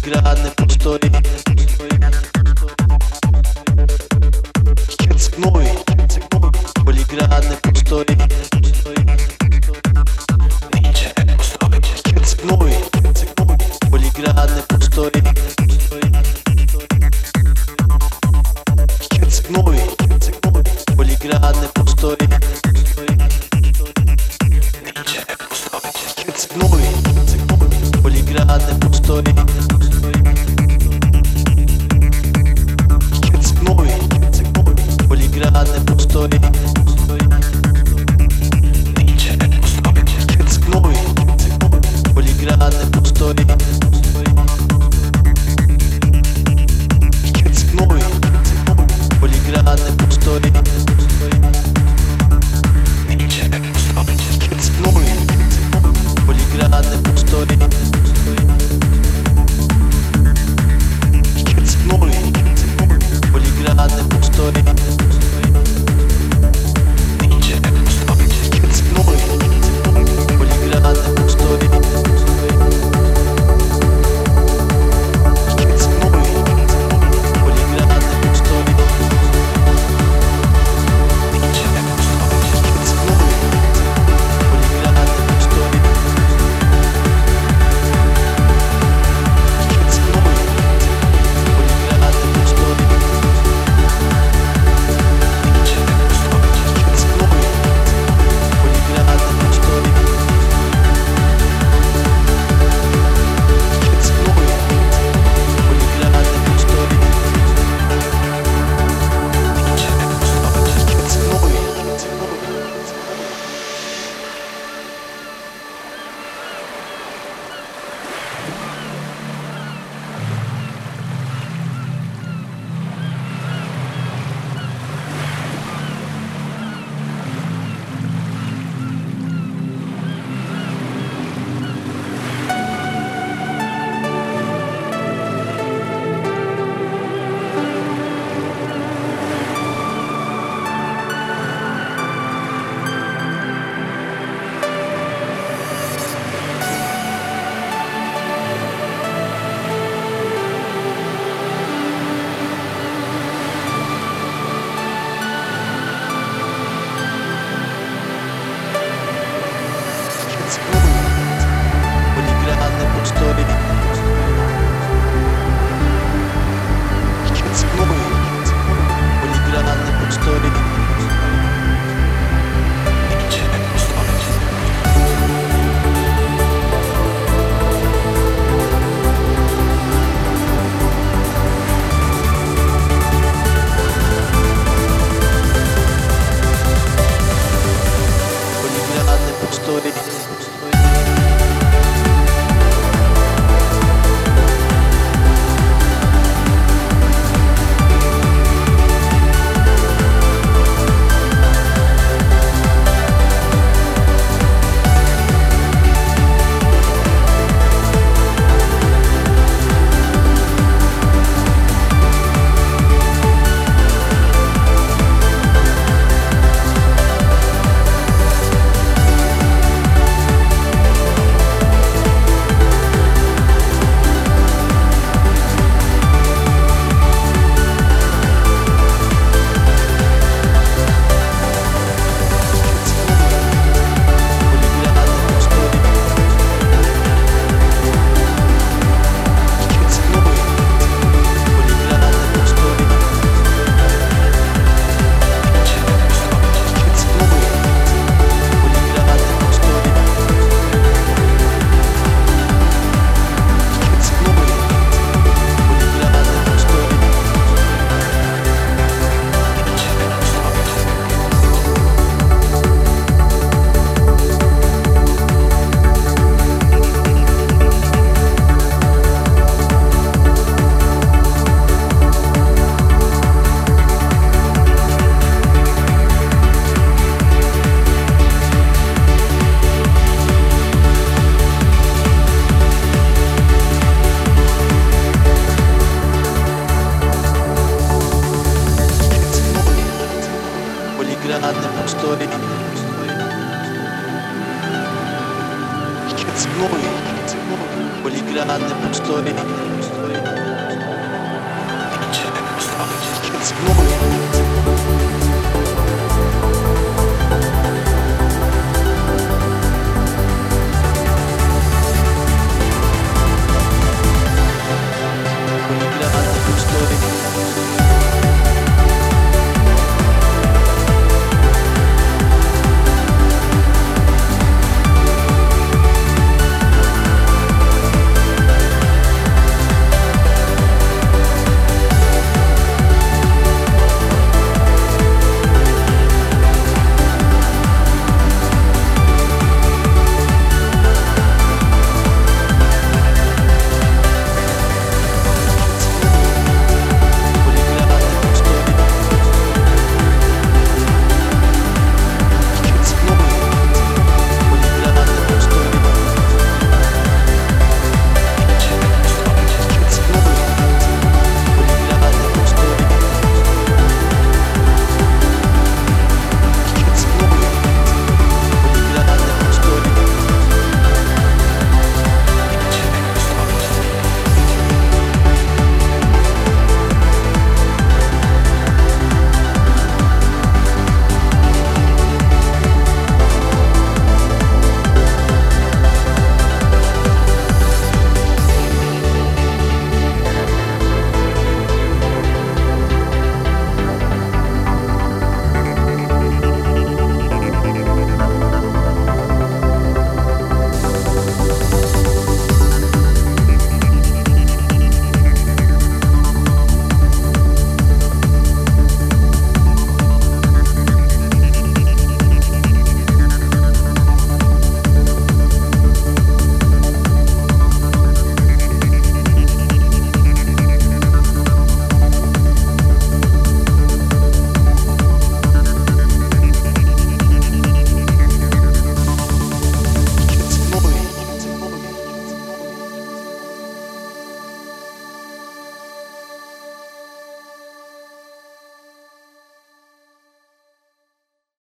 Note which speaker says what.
Speaker 1: Poligrad ne postoji. Kad se gnoji, poligrad ne postoji. Neće postojiti. Kad se gnoji, poligrad ne postoji. Kad se gnoji, poligrad ne postoji. Neće postojiti. Kad se gnoji, poligrad ne postoji. Kad se gnoji, poligrad ne postoji. Neće postojiti. Kad se gnoji, poligrad ne postoji. Kad se gnoji, poligrad ne postoji. Neće postojiti. Kad se gnoji, poligrad ne postoji. Kad se gnoji, poligrad ne postoji. Neće postojiti. Kad se gnoji, poligrad ne postoji. Kad se gnoji, poligrad ne postoji. Neće postojiti. Kad se gnoji, poligrad ne postoji. Kad se gnoji, poligrad ne postoji. Neće postojiti. Kad se gnoji, poligrad ne postoji. Kad se gnoji, poligrad ne postoji. Neće postojiti. Kad se gnoji, poligrad ne postoji. Kad se gnoji, poligrad ne postoji. Neće postojiti. Poligrad ne postoji. Poligrad ne postoji. Kad se gnoji, poligrad ne postoji.